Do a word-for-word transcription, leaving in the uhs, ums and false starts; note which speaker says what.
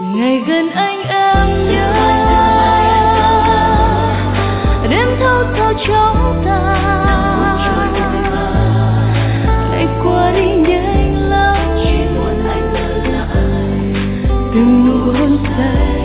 Speaker 1: ngày gần anh em nhớ đêm thâu thâu trong ta ngày qua đi nhanh lắm từng nụ hôn say